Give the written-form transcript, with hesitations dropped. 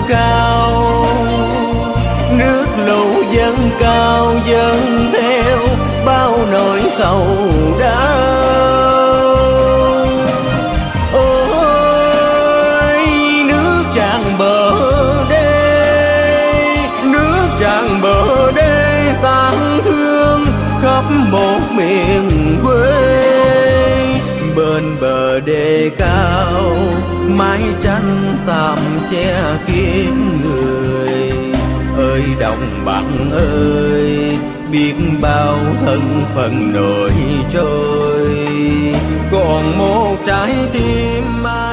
cao, nước lũ dâng cao dâng theo bao nỗi sầu đau. Ôi nước tràn bờ đê, nước tràn bờ đê tang thương khắp một miền quê. Bên bờ đê cao mái tranh tạm che kín người, ơi đồng bằng ơi biết bao thân phận nổi trôi, còn một trái tim